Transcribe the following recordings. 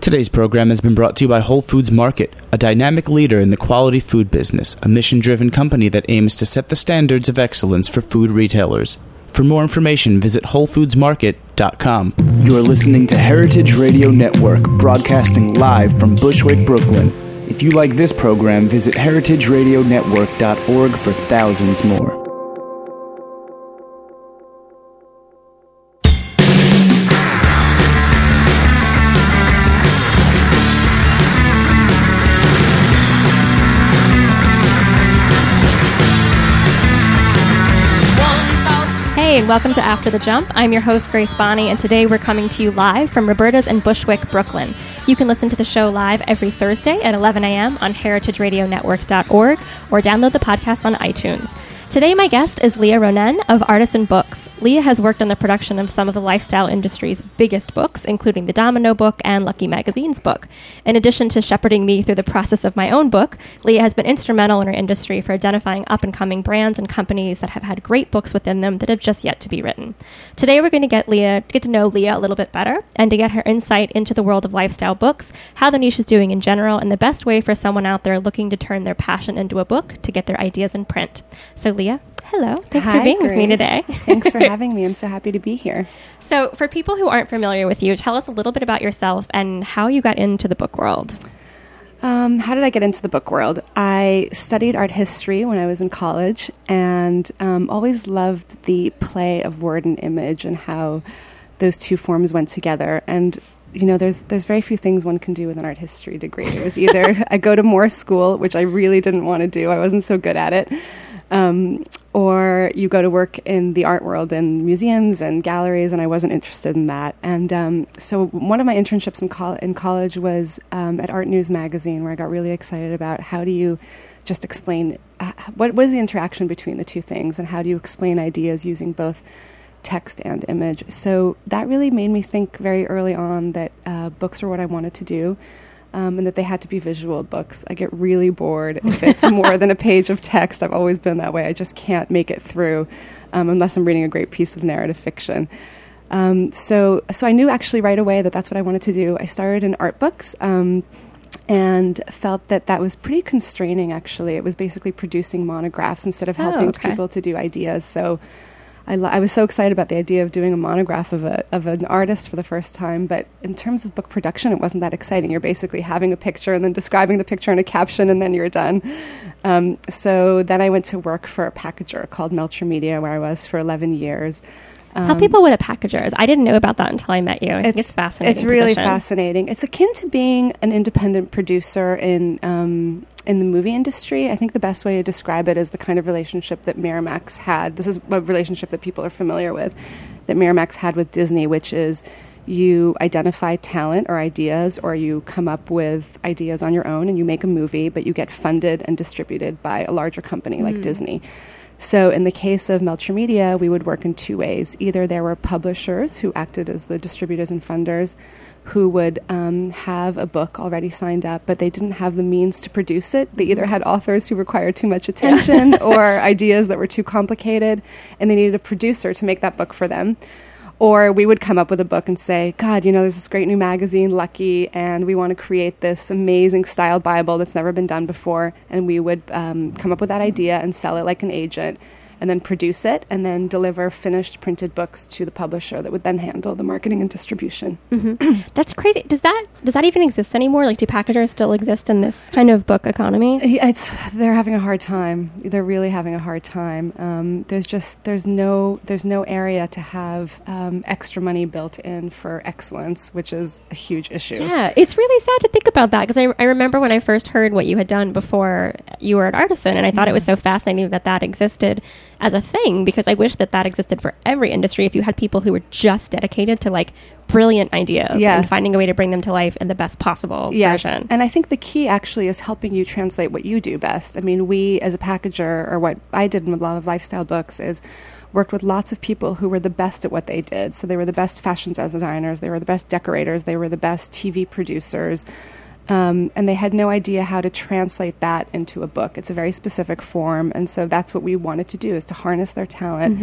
Today's program has been brought to you by Whole Foods Market, a dynamic leader in the quality food business, a mission-driven company that aims to set the standards of excellence for food retailers. For more information, visit WholeFoodsMarket.com. You're listening to Heritage Radio Network, broadcasting live from Bushwick, Brooklyn. If you like this program, visit heritageradionetwork.org for thousands more. Hey, and welcome to After the Jump. I'm your host, Grace Bonney, and today we're coming to you live from Roberta's in Bushwick, Brooklyn. You can listen to the show live every Thursday at 11 a.m. on heritageradionetwork.org or download the podcast on iTunes. Today, my guest is Leah Ronen of Artisan Books. Leah has worked on the production of some of the lifestyle industry's biggest books, including the Domino book and Lucky Magazine's book. In addition to shepherding me through the process of my own book, Leah has been instrumental in our industry for identifying up-and-coming brands and companies that have had great books within them that have just yet to be written. Today, we're going to get to know Leah a little bit better and to get her insight into the world of lifestyle books, how the niche is doing in general, and the best way for someone out there looking to turn their passion into a book to get their ideas in print. So, Leah, hello. Thanks for being with me today. Thanks for having me. I'm so happy to be here. So for people who aren't familiar with you, tell us a little bit about yourself and how you got into the book world. How did I get into the book world? I studied art history when I was in college and always loved the play of word and image and how those two forms went together. And you know, there's very few things one can do with an art history degree. It was either I go to more school, which I really didn't want to do. I wasn't so good at it. Or you go to work in the art world in museums and galleries, and I wasn't interested in that. And so one of my internships in college was at Art News magazine, where I got really excited about how do you just explain, what is the interaction between the two things, and how do you explain ideas using both text and image. So that really made me think very early on that books were what I wanted to do. And that they had to be visual books. I get really bored if it's more than a page of text. I've always been that way. I just can't make it through unless I'm reading a great piece of narrative fiction. So I knew actually right away that that's what I wanted to do. I started in art books and felt that was pretty constraining, actually. It was basically producing monographs instead of helping people to do ideas. So I was so excited about the idea of doing a monograph of an artist for the first time, but in terms of book production, it wasn't that exciting. You're basically having a picture and then describing the picture in a caption, and then you're done. So then I went to work for a packager called Melcher Media, where I was for 11 years. Tell people what a packager is. I didn't know about that until I met you. I think it's fascinating. It's really fascinating. It's akin to being an independent producer in the movie industry. I think the best way to describe it is the kind of relationship that Miramax had. This is a relationship that people are familiar with, that Miramax had with Disney, which is you identify talent or ideas, or you come up with ideas on your own and you make a movie, but you get funded and distributed by a larger company like Disney. So in the case of Melcher Media, we would work in two ways. Either there were publishers who acted as the distributors and funders who would have a book already signed up, but they didn't have the means to produce it. They either had authors who required too much attention or ideas that were too complicated, and they needed a producer to make that book for them. Or we would come up with a book and say, God, you know, there's this great new magazine, Lucky, and we want to create this amazing style Bible that's never been done before. And we would come up with that idea and sell it like an agent, and then produce it, and then deliver finished printed books to the publisher that would then handle the marketing and distribution. Mm-hmm. That's crazy. Does that even exist anymore? Like, do packagers still exist in this kind of book economy? They're having a hard time. They're really having a hard time. There's no area to have extra money built in for excellence, which is a huge issue. Yeah, it's really sad to think about that, because I remember when I first heard what you had done before you were at Artisan, and I thought it was so fascinating that existed as a thing, because I wish that existed for every industry. If you had people who were just dedicated to like brilliant ideas and finding a way to bring them to life in the best possible version. And I think the key actually is helping you translate what you do best. I mean, we as a packager, or what I did in a lot of lifestyle books, is worked with lots of people who were the best at what they did. So they were the best fashion designers, they were the best decorators, they were the best TV producers. And they had no idea how to translate that into a book. It's a very specific form, and so that's what we wanted to do, is to harness their talent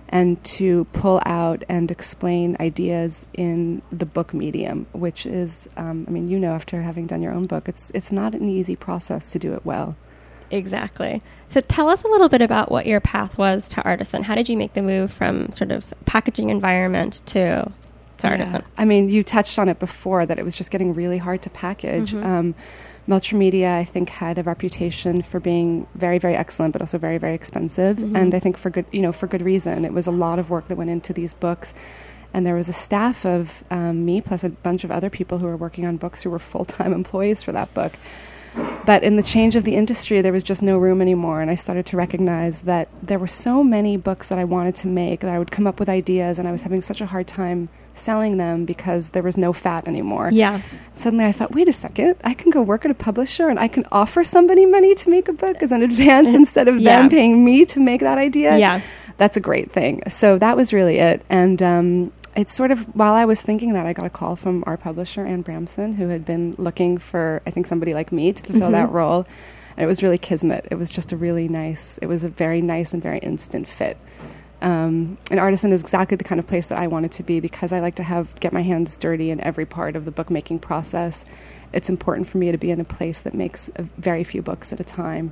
and to pull out and explain ideas in the book medium, which is, after having done your own book, it's not an easy process to do it well. Exactly. So tell us a little bit about what your path was to Artisan. How did you make the move from sort of packaging environment to Artisan? You touched on it before, that it was just getting really hard to package. Melcher Media, I think, had a reputation for being very, very excellent, but also very, very expensive. And I think for good reason. It was a lot of work that went into these books. And there was a staff of me plus a bunch of other people who were working on books who were full-time employees for that book. But in the change of the industry, there was just no room anymore. And I started to recognize that there were so many books that I wanted to make, that I would come up with ideas, and I was having such a hard time selling them because there was no fat anymore. Yeah. Suddenly I thought, wait a second, I can go work at a publisher and I can offer somebody money to make a book as an advance instead of them paying me to make that idea. Yeah. That's a great thing. So that was really it. And it's sort of, while I was thinking that, I got a call from our publisher, Anne Bramson, who had been looking for, I think, somebody like me to fulfill that role. And it was really kismet. It was just it was a very nice and very instant fit. And Artisan is exactly the kind of place that I wanted to be, because I like to get my hands dirty in every part of the bookmaking process. It's important for me to be in a place that makes very few books at a time.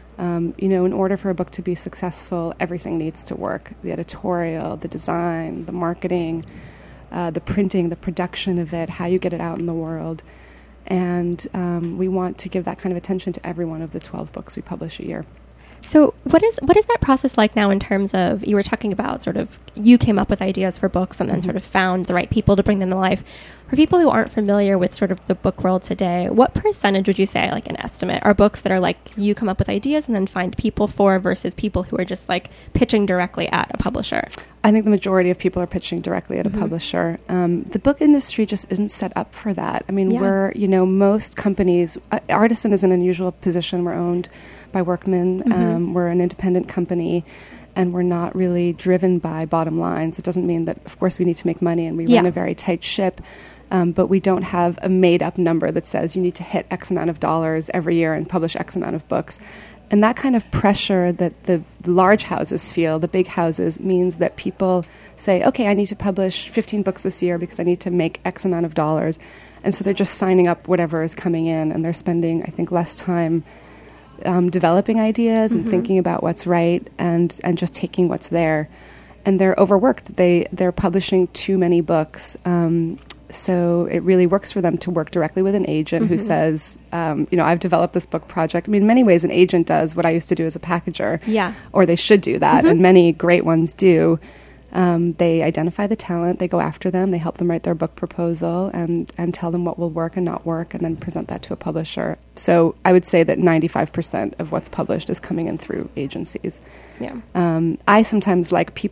In order for a book to be successful, everything needs to work. The editorial, the design, the marketing, the printing, the production of it, how you get it out in the world. And we want to give that kind of attention to every one of the 12 books we publish a year. So what is that process like now in terms of, you were talking about sort of, you came up with ideas for books and then sort of found the right people to bring them to life. For people who aren't familiar with sort of the book world today, what percentage would you say, like an estimate, are books that are like you come up with ideas and then find people for, versus people who are just like pitching directly at a publisher? I think the majority of people are pitching directly at a publisher. The book industry just isn't set up for that. We're, most companies, Artisan is an unusual position. We're owned by Workman. We're an independent company, and we're not really driven by bottom lines. It doesn't mean that, of course, we need to make money, and we run a very tight ship, but we don't have a made-up number that says you need to hit X amount of dollars every year and publish X amount of books. And that kind of pressure that the large houses feel, the big houses, means that people say, okay, I need to publish 15 books this year because I need to make X amount of dollars. And so they're just signing up whatever is coming in, and they're spending, I think, less time developing ideas and thinking about what's right and just taking what's there. And they're overworked. They're publishing too many books. So it really works for them to work directly with an agent who says, I've developed this book project. In many ways, an agent does what I used to do as a packager. Yeah. Or they should do that, and many great ones do. They identify the talent, they go after them, they help them write their book proposal and tell them what will work and not work, and then present that to a publisher. So I would say that 95% of what's published is coming in through agencies. Yeah. I sometimes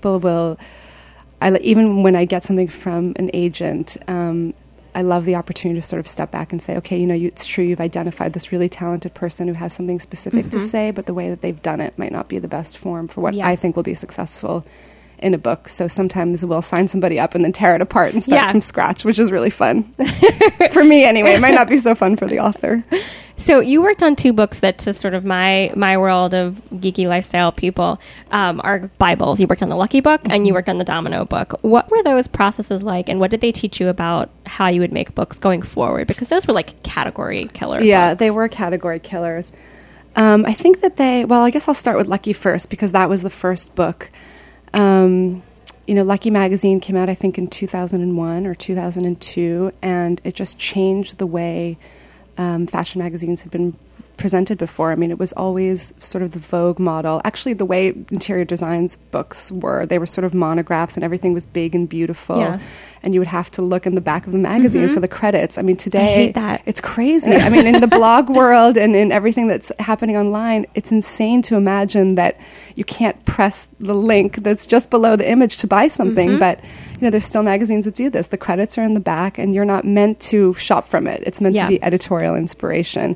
even when I get something from an agent, I love the opportunity to sort of step back and say, okay, it's true, you've identified this really talented person who has something specific to say, but the way that they've done it might not be the best form for what I think will be successful in a book. So sometimes we'll sign somebody up and then tear it apart and start from scratch, which is really fun. For me anyway. It might not be so fun for the author. So you worked on 2 books that, to sort of my world of geeky lifestyle people, are Bibles. You worked on the Lucky Book and you worked on the Domino Book. What were those processes like, and what did they teach you about how you would make books going forward? Because those were like category killer books. They were category killers. I think that I guess I'll start with Lucky first, because that was the first book. Lucky Magazine came out, I think, in 2001 or 2002, and it just changed the way fashion magazines had been presented before. It was always sort of the Vogue model. Actually, the way interior designs books they were sort of monographs, and everything was big and beautiful. Yeah. And you would have to look in the back of the magazine for the credits. Today, I hate that. It's crazy. In the blog world and in everything that's happening online, it's insane to imagine that you can't press the link that's just below the image to buy something. But, there's still magazines that do this. The credits are in the back, and you're not meant to shop from it. It's meant to be editorial inspiration.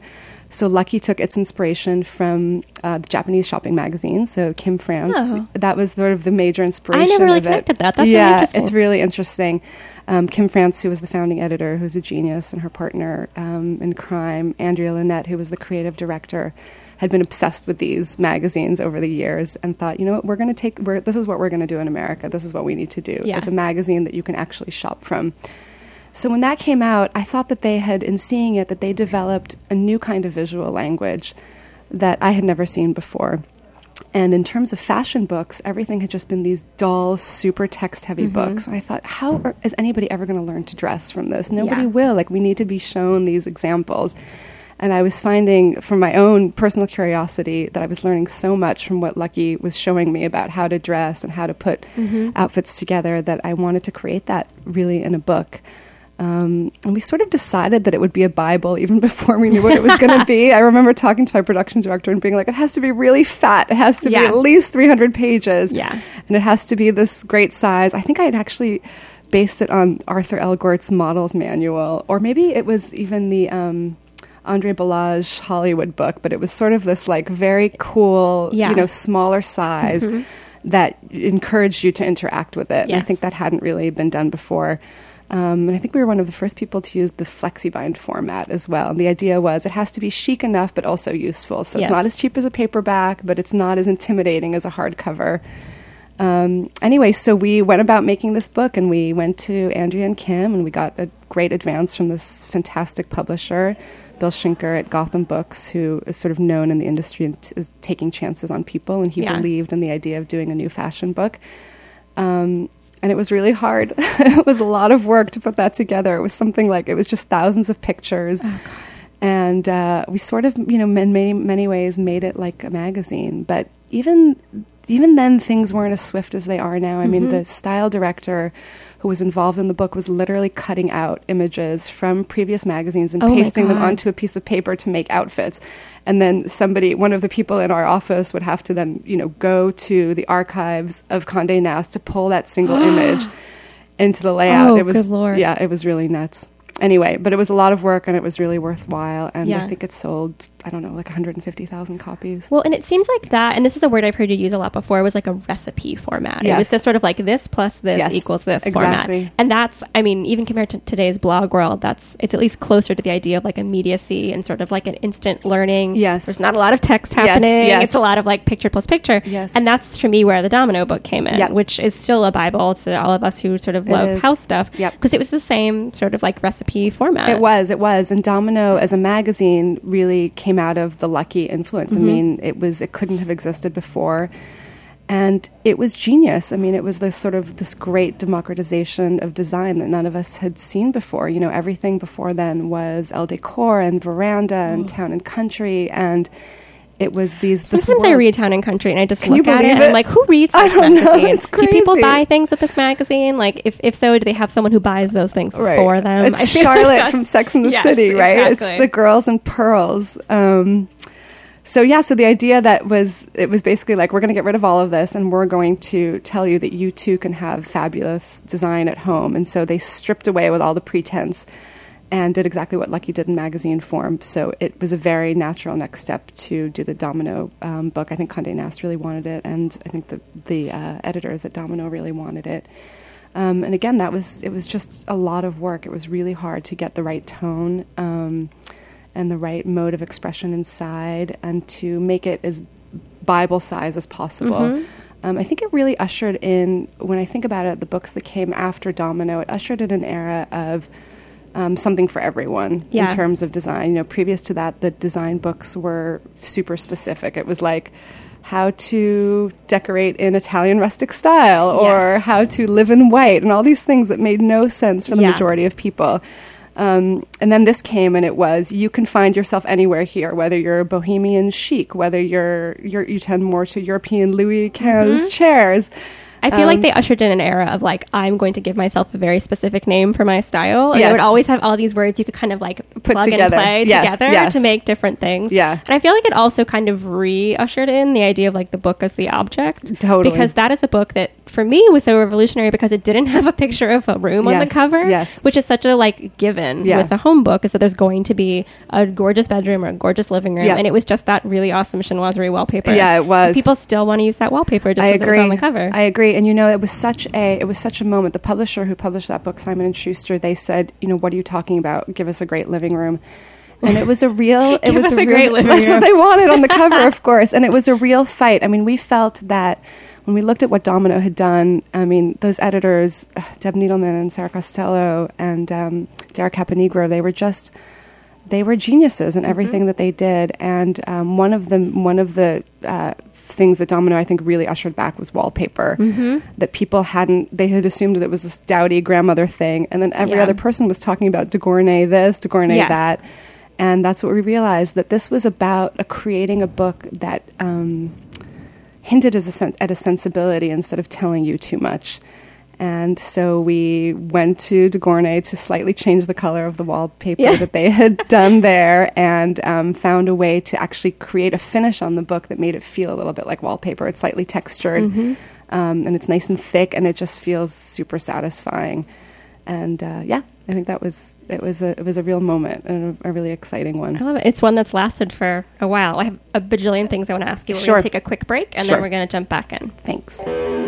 So Lucky took its inspiration from the Japanese shopping magazine, so Kim France. Oh. That was sort of the major inspiration. I never really of it. connected that. That's yeah, really interesting. it's really interesting. Kim France, who was the founding editor, who's a genius, and her partner in crime, Andrea Lynette, who was the creative director, had been obsessed with these magazines over the years and thought, you know what, this is what we're going to do in America. This is what we need to do. Yeah. It's a magazine that you can actually shop from. So when that came out, I thought that they had, in seeing it, that they developed a new kind of visual language that I had never seen before. And in terms of fashion books, everything had just been these dull, super text-heavy books. And I thought, is anybody ever going to learn to dress from this? Nobody will. Like, we need to be shown these examples. And I was finding, from my own personal curiosity, that I was learning so much from what Lucky was showing me about how to dress and how to put outfits together, that I wanted to create that really in a book. And we sort of decided that it would be a Bible even before we knew what it was going to be. I remember talking to my production director and being like, it has to be really fat. It has to be at least 300 pages. Yeah. And it has to be this great size. I think I had actually based it on Arthur L. Gort's model's manual, or maybe it was even the Andre Balazs Hollywood book, but it was sort of this like very cool, smaller size that encouraged you to interact with it. Yes. And I think that hadn't really been done before. And I think we were one of the first people to use the FlexiBind format as well. And the idea was it has to be chic enough, but also useful. So it's not as cheap as a paperback, but it's not as intimidating as a hardcover. Anyway, so we went about making this book, and we went to Andrea and Kim, and we got a great advance from this fantastic publisher, Bill Schinker at Gotham Books, who is sort of known in the industry and is taking chances on people. And he believed in the idea of doing a new fashion book. And it was really hard. It was a lot of work to put that together. It was something like, it was just thousands of pictures. Oh, and we sort of, in many ways made it like a magazine. But even then, things weren't as swift as they are now. I mean, the style director who was involved in the book was literally cutting out images from previous magazines and pasting them onto a piece of paper to make outfits. And then one of the people in our office would have to then, go to the archives of Condé Nast to pull that single image into the layout. Oh, good Lord. Yeah, it was really nuts. Anyway, but it was a lot of work, and it was really worthwhile. And I think it sold, I don't know, like 150,000 copies. Well, and it seems like that, and this is a word I've heard you use a lot before, was like a recipe format. Yes. It was this sort of like this plus this equals this format. And that's, I mean, even compared to today's blog world, it's at least closer to the idea of like immediacy and sort of like an instant learning. Yes. There's not a lot of text happening. Yes. It's a lot of like picture plus picture. Yes. And that's, for me, where the Domino book came in, which is still a Bible to all of us who sort of love house stuff. Because it was the same sort of like recipe format. It was. And Domino as a magazine really came out of the Lucky influence. I mean, it couldn't have existed before. And it was genius. I mean, it was this great democratization of design that none of us had seen before. Everything before then was Elle Decor and Veranda and Town and Country, and it was Sometimes I read Town and Country and I just look at it and it? I'm like, who reads this magazine? Know, it's crazy. Do people buy things at this magazine? Like, if so, do they have someone who buys those things for them? It's Charlotte from Sex and the City, right? Exactly. It's the girls and pearls. So the idea it was basically like, we're going to get rid of all of this and we're going to tell you that you too can have fabulous design at home. And so they stripped away with all the pretense and did exactly what Lucky did in magazine form. So it was a very natural next step to do the Domino book. I think Condé Nast really wanted it, and I think the editors at Domino really wanted it. And again, it was just a lot of work. It was really hard to get the right tone and the right mode of expression inside, and to make it as Bible size as possible. I think it really ushered in, when I think about it, the books that came after Domino, it ushered in an era of something for everyone in terms of design. Previous to that, the design books were super specific. It was like how to decorate in Italian rustic style, or how to live in white, and all these things that made no sense for the majority of people. And then this came, and it was, you can find yourself anywhere here, whether you're bohemian chic, whether you tend more to European Louis XV chairs. I feel like they ushered in an era of like, I'm going to give myself a very specific name for my style. And I would always have all these words you could kind of like plug and play together to make different things. Yeah. And I feel like it also kind of re-ushered in the idea of like the book as the object. Totally. Because that is a book that for me was so revolutionary because it didn't have a picture of a room on the cover, which is such a like given with a home book, is that there's going to be a gorgeous bedroom or a gorgeous living room, and it was just that really awesome chinoiserie wallpaper. Yeah, it was. And people still want to use that wallpaper just because it was on the cover. I agree, and it was such a moment. The publisher who published that book, Simon & Schuster, they said, what are you talking about? Give us a great living room. And it was a real, great living room. That's what they wanted on the cover, of course. And it was a real fight. I mean, we felt that when we looked at what Domino had done, I mean, those editors, Deb Needleman and Sarah Costello and Derek Caponegro, they were geniuses in everything that they did. And one of the things that Domino, I think, really ushered back was wallpaper. That people they had assumed that it was this dowdy grandmother thing. And then every other person was talking about de Gournay this, de Gournay that. And that's what we realized, that this was about creating a book that hinted at a sensibility instead of telling you too much. And so we went to de Gournay to slightly change the color of the wallpaper that they had done there, and found a way to actually create a finish on the book that made it feel a little bit like wallpaper. It's slightly textured, and it's nice and thick, and it just feels super satisfying. And I think it was a real moment and a really exciting one. I love it. It's one that's lasted for a while. I have a bajillion things I want to ask you. We're going to take a quick break, and then we're going to jump back in. Thanks.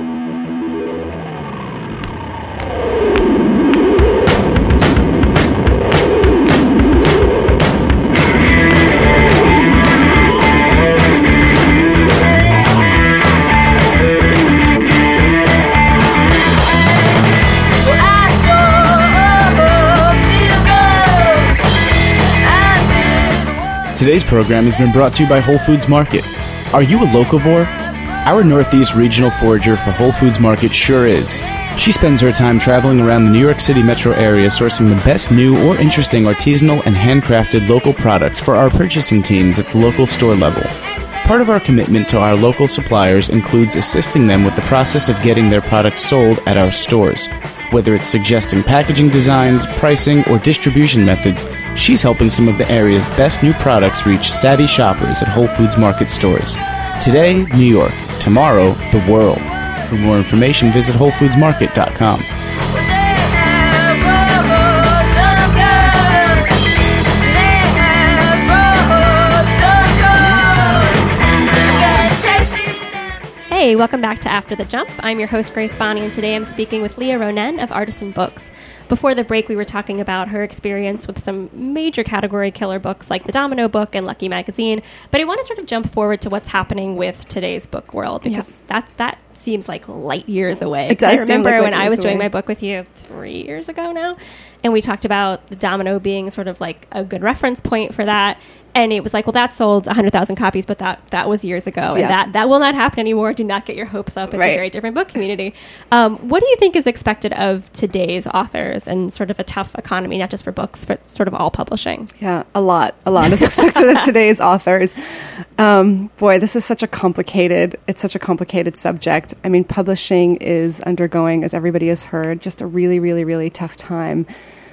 Today's program has been brought to you by Whole Foods Market. Are you a locavore? Our Northeast regional forager for Whole Foods Market sure is. She spends her time traveling around the New York City metro area sourcing the best new or interesting artisanal and handcrafted local products for our purchasing teams at the local store level. Part of our commitment to our local suppliers includes assisting them with the process of getting their products sold at our stores. Whether it's suggesting packaging designs, pricing, or distribution methods, she's helping some of the area's best new products reach savvy shoppers at Whole Foods Market stores. Today, New York. Tomorrow, the world. For more information, visit WholeFoodsMarket.com. Hey, welcome back to After the Jump. I'm your host, Grace Bonney, and today I'm speaking with Leah Ronen of Artisan Books. Before the break, we were talking about her experience with some major category killer books like the Domino book and Lucky Magazine, but I want to sort of jump forward to what's happening with today's book world, because that seems like light years away. It does. I remember when I was doing my book with you 3 years ago now, and we talked about the Domino being sort of like a good reference point for that. And it was like, well, that sold 100,000 copies, but that was years ago. And that will not happen anymore. Do not get your hopes up. It's a very different book community. What do you think is expected of today's authors and sort of a tough economy, not just for books, but sort of all publishing? Yeah, a lot is expected of today's authors. Boy, this is such a complicated subject. I mean, publishing is undergoing, as everybody has heard, just a really, really, really tough time.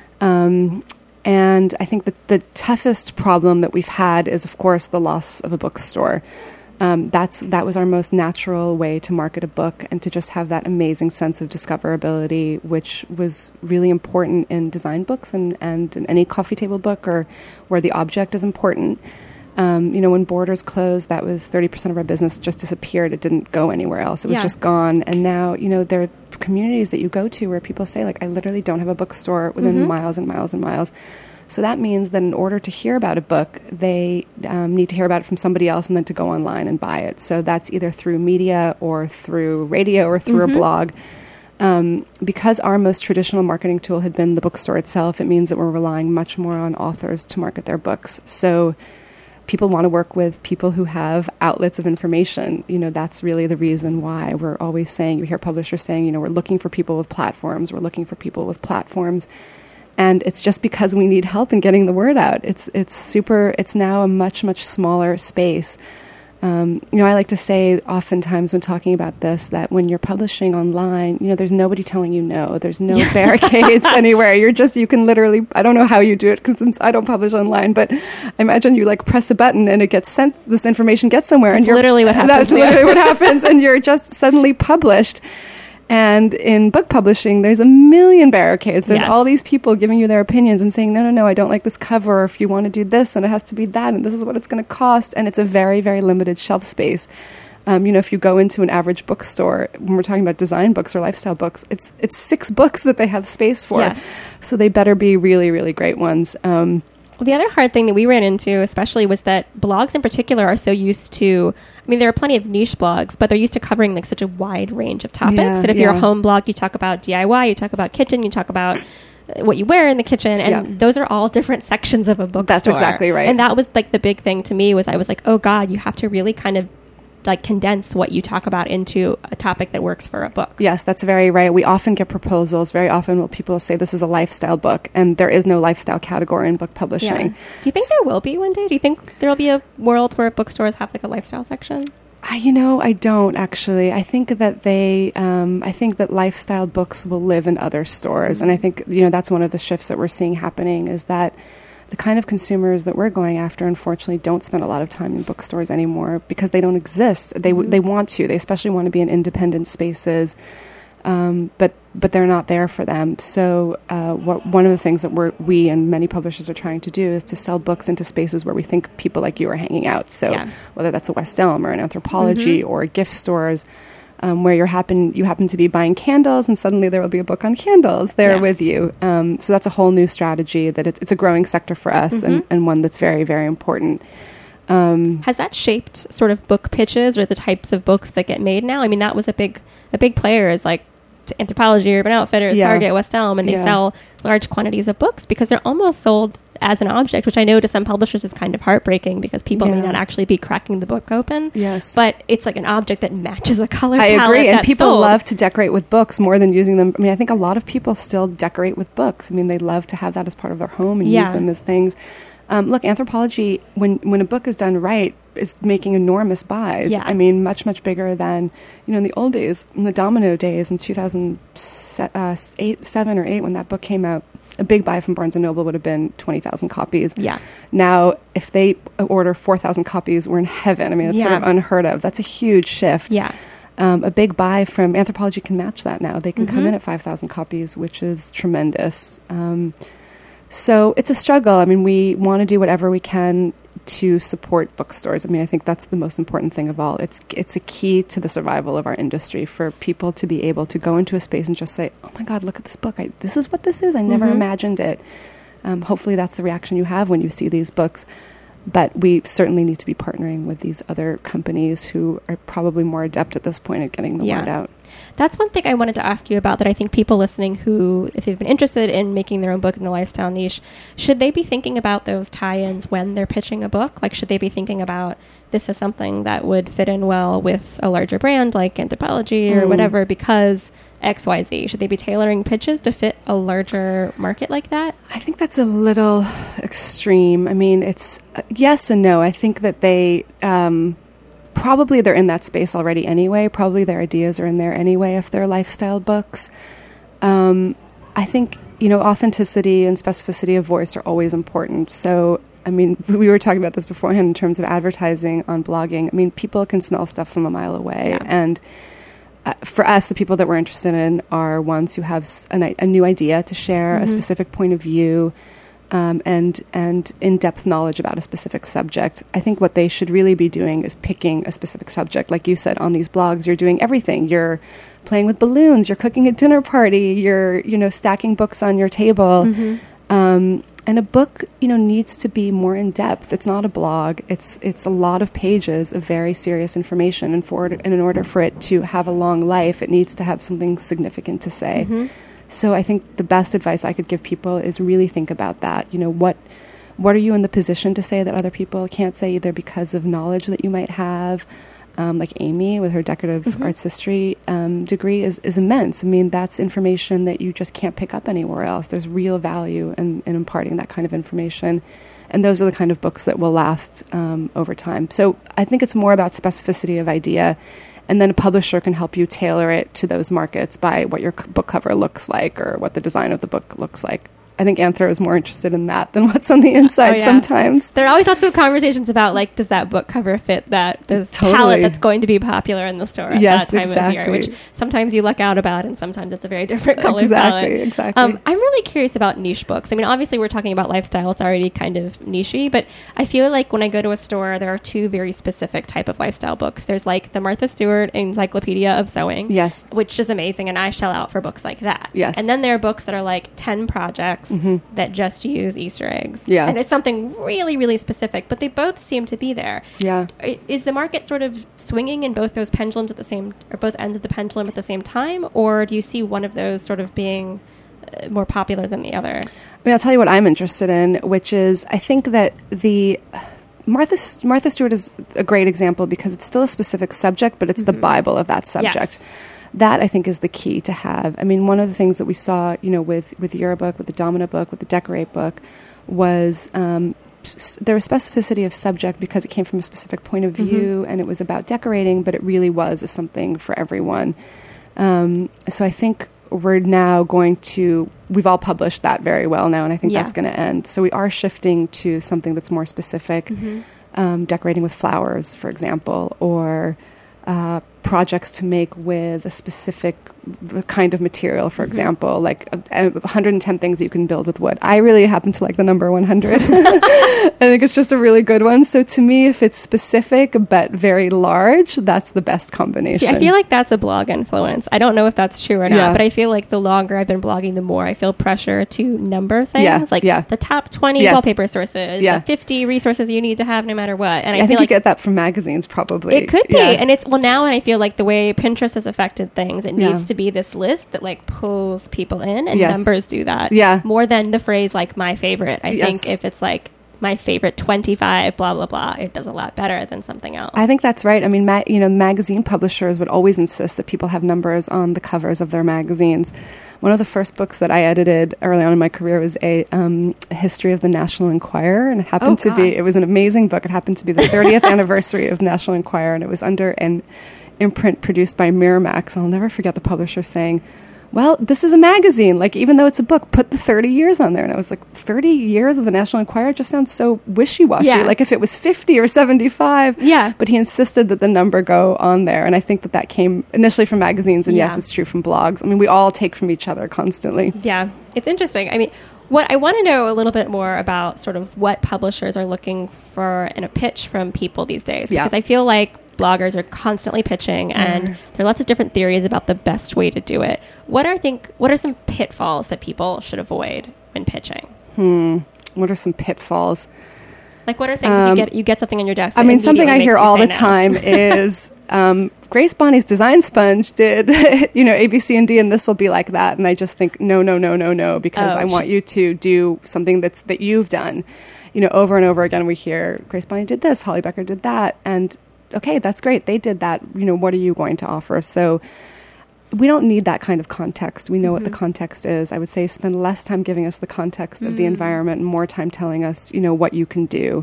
And I think that the toughest problem that we've had is, of course, the loss of a bookstore. That was our most natural way to market a book and to just have that amazing sense of discoverability, which was really important in design books and in any coffee table book or where the object is important. When Borders closed, that was 30% of our business just disappeared. It didn't go anywhere else. It was just gone. And now, there are communities that you go to where people say, like, I literally don't have a bookstore within miles and miles and miles. So that means that in order to hear about a book, they need to hear about it from somebody else and then to go online and buy it. So that's either through media or through radio or through a blog. Because our most traditional marketing tool had been the bookstore itself, it means that we're relying much more on authors to market their books. So people want to work with people who have outlets of information. That's really the reason why we're always saying, you hear publishers saying, we're looking for people with platforms. We're looking for people with platforms. And it's just because we need help in getting the word out. It's now a much, much smaller space. I like to say oftentimes when talking about this that when you're publishing online, there's nobody telling you no. There's no barricades anywhere. You can literally, I don't know how you do it because since I don't publish online, but I imagine you press a button and it gets sent, this information gets somewhere. That's literally what happens. That's literally what happens. And you're just suddenly published. And in book publishing, there's a million barricades. There's all these people giving you their opinions and saying, no, I don't like this cover. Or if you want to do this, and it has to be that, and this is what it's going to cost. And it's a very, very limited shelf space. If you go into an average bookstore, when we're talking about design books or lifestyle books, it's 6 books that they have space for. Yes. So they better be really, really great ones. Well, the other hard thing that we ran into, especially, was that blogs in particular are so used to, there are plenty of niche blogs, but they're used to covering like such a wide range of topics. That if you're a home blog, you talk about DIY, you talk about kitchen, you talk about what you wear in the kitchen, and those are all different sections of a bookstore. That's exactly right. And that was like the big thing to me was I was like, oh God, you have to really kind of like condense what you talk about into a topic that works for a book. Yes, that's very right. We often get proposals. Very often people will say this is a lifestyle book, and there is no lifestyle category in book publishing. Yeah. Do you think there will be one day? Do you think there will be a world where bookstores have like a lifestyle section? I don't actually. I think that I think that lifestyle books will live in other stores. And I think, that's one of the shifts that we're seeing happening is that the kind of consumers that we're going after, unfortunately, don't spend a lot of time in bookstores anymore because they don't exist. They want to. They especially want to be in independent spaces, but they're not there for them. So one of the things that we and many publishers are trying to do is to sell books into spaces where we think people like you are hanging out. So whether that's a West Elm or an Anthropologie or gift stores, where you happen to be buying candles, and suddenly there will be a book on candles there with you. So that's a whole new strategy that it's a growing sector for us and one that's very, very important. Has that shaped sort of book pitches or the types of books that get made now? That was a big player is like Anthropologie, Urban Outfitters, Target, West Elm, and they sell large quantities of books because they're almost sold as an object, which I know to some publishers is kind of heartbreaking because people may not actually be cracking the book open. Yes. But it's like an object that matches a color palette. I agree, and people sold. love to decorate with books more than using them. I think a lot of people still decorate with books. They love to have that as part of their home and use them as things. Look, Anthropologie, when a book is done right, is making enormous buys. Much, much bigger than, in the old days, in the Domino days in 2007 or 8 when that book came out. A big buy from Barnes & Noble would have been 20,000 copies. Yeah. Now, if they order 4,000 copies, we're in heaven. It's sort of unheard of. That's a huge shift. Yeah. A big buy from Anthropologie can match that now. They can come in at 5,000 copies, which is tremendous. So it's a struggle. We want to do whatever we can to support bookstores. I think that's the most important thing of all. It's a key to the survival of our industry for people to be able to go into a space and just say, oh my God, look at this book. This is what this is. I never imagined it. Hopefully that's the reaction you have when you see these books. But we certainly need to be partnering with these other companies who are probably more adept at this point at getting the word out. That's one thing I wanted to ask you about that I think people listening who, if they've been interested in making their own book in the lifestyle niche, should they be thinking about those tie-ins when they're pitching a book? Like, should they be thinking about this is something that would fit in well with a larger brand like Anthropologie or whatever because XYZ? Should they be tailoring pitches to fit a larger market like that? I think that's a little extreme. It's yes and no. I think that they... probably they're in that space already anyway. Probably their ideas are in there anyway if they're lifestyle books. I think, authenticity and specificity of voice are always important. So, we were talking about this beforehand in terms of advertising on blogging. People can smell stuff from a mile away. Yeah. And for us, the people that we're interested in are ones who have a new idea to share, a specific point of view, and in-depth knowledge about a specific subject. I think what they should really be doing is picking a specific subject. Like you said, on these blogs, you're doing everything. You're playing with balloons, you're cooking a dinner party, you're, stacking books on your table. And a book, needs to be more in-depth. It's not a blog. It's a lot of pages of very serious information. And in order for it to have a long life, it needs to have something significant to say. So I think the best advice I could give people is really think about that. What are you in the position to say that other people can't say, either because of knowledge that you might have, like Amy with her decorative arts history degree is immense. That's information that you just can't pick up anywhere else. There's real value in imparting that kind of information. And those are the kind of books that will last over time. So I think it's more about specificity of idea. And then a publisher can help you tailor it to those markets by what your book cover looks like or what the design of the book looks like. I think Anthro is more interested in that than what's on the inside sometimes. There are always lots of conversations about, like, does that book cover fit the palette that's going to be popular in the store at that time of year, which sometimes you luck out about, and sometimes it's a very different color palette. Exactly. I'm really curious about niche books. I mean, obviously we're talking about lifestyle. It's already kind of nichey, but I feel like when I go to a store, there are two very specific type of lifestyle books. There's like the Martha Stewart Encyclopedia of Sewing, which is amazing, and I shell out for books like that. And then there are books that are like 10 projects that just use Easter eggs. And it's something really, really specific, but they both seem to be there. Is the market sort of swinging in both those pendulums at the same, or both ends of the pendulum at the same time, or do you see one of those sort of being more popular than the other? I mean, I'll tell you what I'm interested in, which is I think that the Martha Stewart is a great example because it's still a specific subject, but it's the Bible of that subject. That, I think, is the key to have. I mean, one of the things that we saw, with your book, with the Domina book, with the Decorate book, was there was specificity of subject because it came from a specific point of view, and it was about decorating, but it really was something for everyone. So I think we're now we've all published that very well now, and I think that's going to end. So we are shifting to something that's more specific, decorating with flowers, for example, or projects to make with a specific kind of material, for example, like 110 things you can build with wood. I really happen to like the number 100. I think it's just a really good one. So to me, if it's specific but very large, that's the best combination. See, I feel like that's a blog influence. I don't know if that's true or not, but I feel like the longer I've been blogging, the more I feel pressure to number things, the top 20 wallpaper sources, the 50 resources you need to have no matter what. And I think feel you get that from magazines, probably. It could be. And it's, now I feel like the way Pinterest has affected things, it needs to be this list that like pulls people in, and numbers do that more than the phrase like my favorite. I think if it's like my favorite 25 blah blah blah, it does a lot better than something else. I think that's right. I mean, magazine publishers would always insist that people have numbers on the covers of their magazines. One of the first books that I edited early on in my career was a history of the National Enquirer, and it happened it was an amazing book. It happened to be the 30th anniversary of National Enquirer, and it was under an imprint produced by Miramax. I'll never forget the publisher saying, well, this is a magazine. Like, even though it's a book, put the 30 years on there. And I was like, 30 years of the National Enquirer just sounds so wishy-washy. Like if it was 50 or 75. But he insisted that the number go on there. And I think that came initially from magazines. And yes, it's true from blogs. I mean, we all take from each other constantly. Yeah, it's interesting. I mean, what I want to know a little bit more about sort of what publishers are looking for in a pitch from people these days. Because I feel like bloggers are constantly pitching, and there are lots of different theories about the best way to do it. What are some pitfalls that people should avoid when pitching? What are some pitfalls? Like, what are things you get something on your desk? I mean, something I hear all the time is Grace Bonney's Design Sponge did, A, B, C, and D, and this will be like that. And I just think, no, because I want you to do something that you've done. Over and over again, we hear Grace Bonney did this, Holly Becker did that, and okay, that's great. They did that. What are you going to offer? So we don't need that kind of context. We know what the context is. I would say spend less time giving us the context of the environment and more time telling us, what you can do.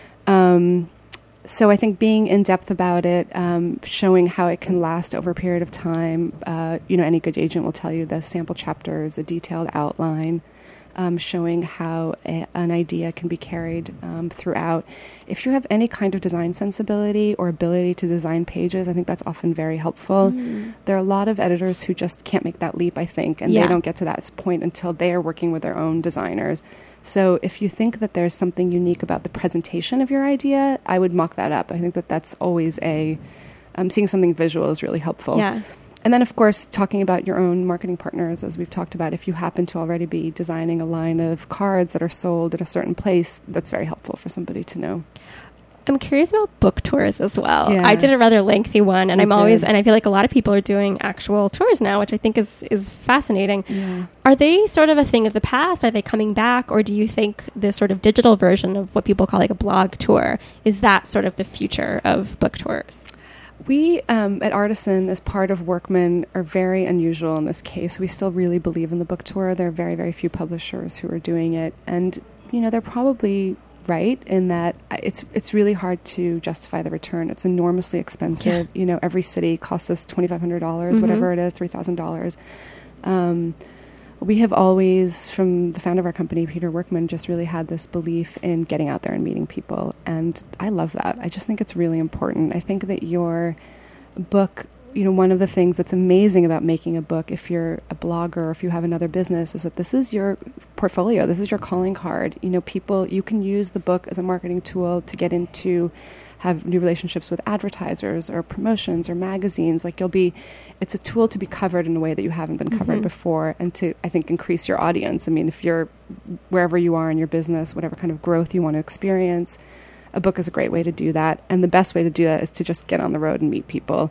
So I think being in depth about it, showing how it can last over a period of time. Any good agent will tell you the sample chapters, a detailed outline. Showing how an idea can be carried throughout. If you have any kind of design sensibility or ability to design pages, I think that's often very helpful. There are a lot of editors who just can't make that leap, I think, and they don't get to that point until they are working with their own designers. So if you think that there's something unique about the presentation of your idea, I would mock that up. I think that's always seeing something visual is really helpful. And then, of course, talking about your own marketing partners, as we've talked about. If you happen to already be designing a line of cards that are sold at a certain place, that's very helpful for somebody to know. I'm curious about book tours as well. I did a rather lengthy one, and I feel like a lot of people are doing actual tours now, which I think is fascinating. Are they sort of a thing of the past? Are they coming back? Or do you think this sort of digital version of what people call like a blog tour, is that sort of the future of book tours? We at Artisan, as part of Workman, are very unusual in this case. We still really believe in the book tour. There are very, very few publishers who are doing it. And, they're probably right in that it's really hard to justify the return. It's enormously expensive. Every city costs us $2,500, whatever it is, $3,000. we have always, from the founder of our company, Peter Workman, just really had this belief in getting out there and meeting people. And I love that. I just think it's really important. I think that your book, one of the things that's amazing about making a book, if you're a blogger or if you have another business, is that this is your portfolio. This is your calling card. People, you can use the book as a marketing tool to get into, have new relationships with advertisers or promotions or magazines. It's a tool to be covered in a way that you haven't been covered before, and to, I think, increase your audience. I mean, if you're wherever you are in your business, whatever kind of growth you want to experience, a book is a great way to do that. And the best way to do that is to just get on the road and meet people.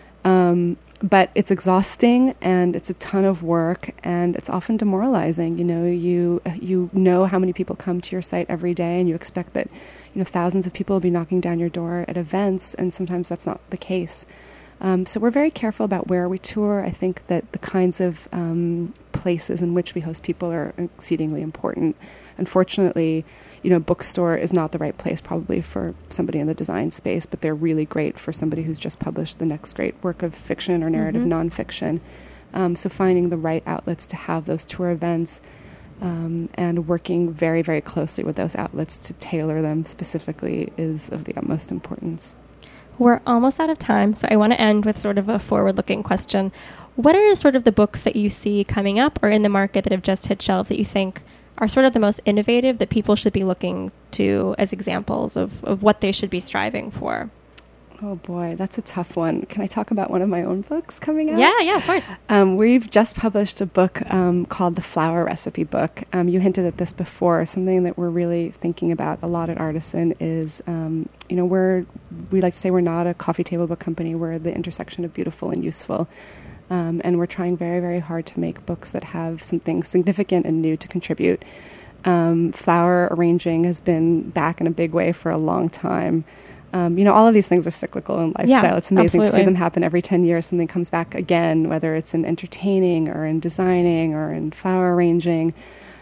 But it's exhausting, and it's a ton of work, and it's often demoralizing. You know how many people come to your site every day, and you expect that thousands of people will be knocking down your door at events, and sometimes that's not the case. So we're very careful about where we tour. I think that the kinds of places in which we host people are exceedingly important. Unfortunately, a bookstore is not the right place probably for somebody in the design space, but they're really great for somebody who's just published the next great work of fiction or narrative nonfiction. So finding the right outlets to have those tour events, and working very, very closely with those outlets to tailor them specifically is of the utmost importance. We're almost out of time, so I want to end with sort of a forward-looking question. What are sort of the books that you see coming up or in the market that have just hit shelves that you think are sort of the most innovative that people should be looking to as examples of what they should be striving for? Oh boy, that's a tough one. Can I talk about one of my own books coming out? Yeah, of course. We've just published a book called The Flower Recipe Book. You hinted at this before. Something that we're really thinking about a lot at Artisan is, we like to say we're not a coffee table book company. We're the intersection of beautiful and useful. And we're trying very, very hard to make books that have something significant and new to contribute. Flower arranging has been back in a big way for a long time. All of these things are cyclical in lifestyle. Yeah, it's amazing absolutely. to see them happen every 10 years. Something comes back again, whether it's in entertaining or in designing or in flower arranging.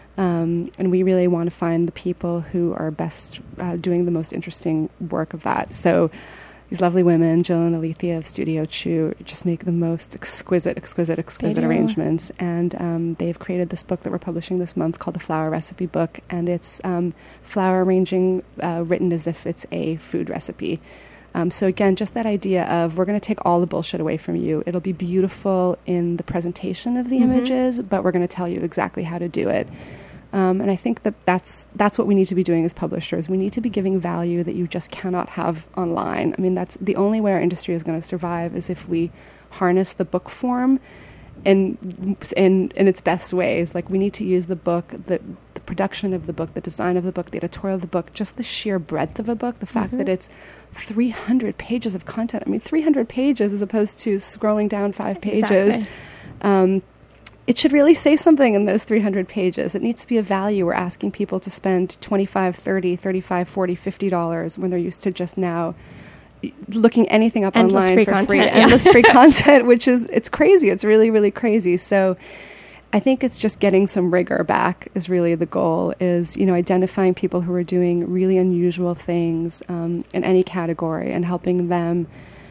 And we really want to find the people who are best doing the most interesting work of that. So these lovely women, Jill and Alethea of Studio Chu, just make the most exquisite arrangements. And they've created this book that we're publishing this month called The Flower Recipe Book. And it's flower arranging written as if it's a food recipe. So again, just that idea of we're going to take all the bullshit away from you. It'll be beautiful in the presentation of the images, but we're going to tell you exactly how to do it. And I think that's what we need to be doing as publishers. We need to be giving value that you just cannot have online. I mean, that's the only way our industry is going to survive, is if we harness the book form in its best ways. Like, we need to use the book, the production of the book, the design of the book, the editorial of the book, just the sheer breadth of a book, the fact that it's 300 pages of content. I mean, 300 pages as opposed to scrolling down 5 pages. Exactly. It should really say something in those 300 pages. It needs to be a value. We're asking people to spend $25, $30, $35, $40, $50 when they're used to just now looking anything up online for free. Endless free content, which is, it's crazy. It's really, really crazy. So I think it's just getting some rigor back is really the goal, is, identifying people who are doing really unusual things in any category and helping them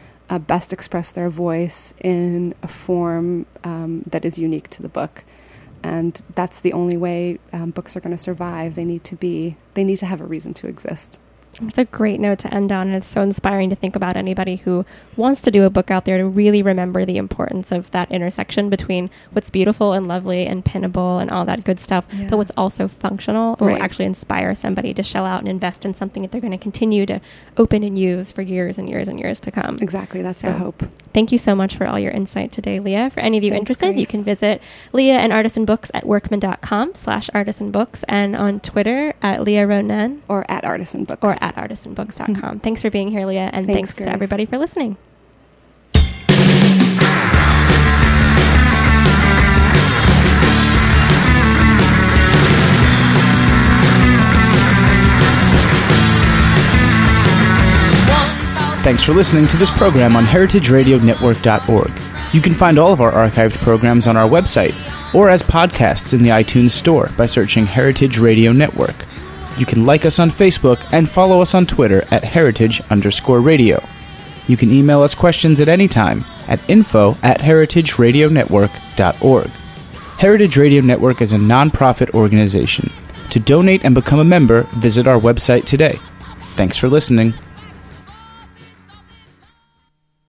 best express their voice in a form that is unique to the book. And that's the only way books are going to survive. They need to have a reason to exist. It's a great note to end on, and it's so inspiring to think about anybody who wants to do a book out there to really remember the importance of that intersection between what's beautiful and lovely and pinnable and all that good stuff, but what's also functional or will actually inspire somebody to shell out and invest in something that they're going to continue to open and use for years and years and years to come. Exactly. That's the hope. Thank you so much for all your insight today, Leah. For any of you interested, you can visit Leah and Artisan Books at workman.com/artisanbooks and on Twitter at Leah Ronen. Or at Artisan Books. Or at artisanbooks.com. Thanks for being here, Leah, and thanks to everybody for listening. Thanks for listening to this program on heritageradionetwork.org. You can find all of our archived programs on our website or as podcasts in the iTunes Store by searching Heritage Radio Network. You can like us on Facebook and follow us on Twitter at @heritage_radio. You can email us questions at any time at info@heritageradionetwork.org. Heritage Radio Network is a nonprofit organization. To donate and become a member, visit our website today. Thanks for listening.